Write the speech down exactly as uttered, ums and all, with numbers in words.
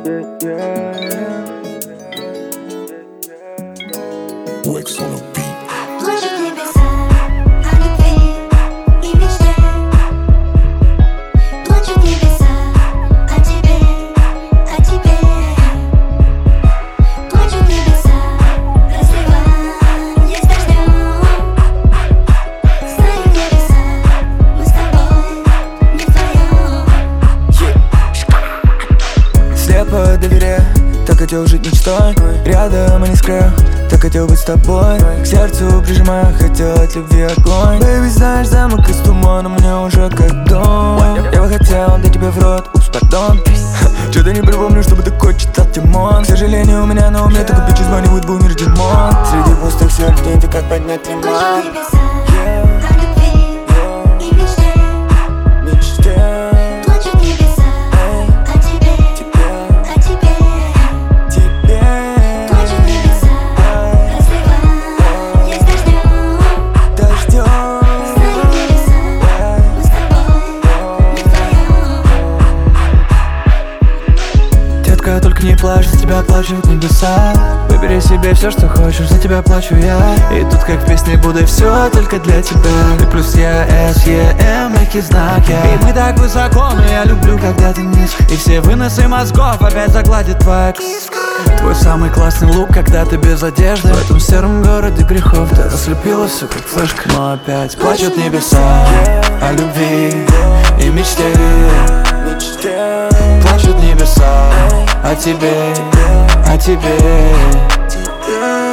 Wax on the beat. Плачут небеса о любви и мечте. Плачут небеса о тебе, о тебе. Плачут небеса, разливаясь дождем. Знают небеса, мы с тобой не вдвоем. Слепо доверяю, так хотел жить мечтой. Рядом и не скрою, так хотел быть с тобой. К сердцу прижимаю, хотел от любви огонь. Baby, знаешь, замок из тумана мне уже как дом. Я бы хотел дать тебе в рот, упс, пардон. Чё-то не припомню, чтобы такой читал Тимон. К сожалению, у меня на уме только бичи звонит бумер Димон. Среди пустых сердец, ты как поднять ремонт. Плачут небеса о любви и мечте. Мечте. Плачут небеса о тебе, о тебе. Тебе. Плачут небеса, разливаясь дождем. Дождем. Знают небеса, мы с тобой не вдвоем. Детка, только не плачь, за тебя плачут небеса. Выбери себе все, что хочешь, за тебя плачу я. И тут как в песне буду все только для тебя. Ты плюс я, С, Е, М, мягкий знак я. И мы так высоко, но я люблю, когда ты низко. И все выносы мозгов опять загладит твоя киска. Твой самый классный лук, когда ты без одежды. В этом сером городе грехов ты ослепила все как флешка. Но опять плачут небеса о любви и мечте. Плачут небеса о тебе, о тебе.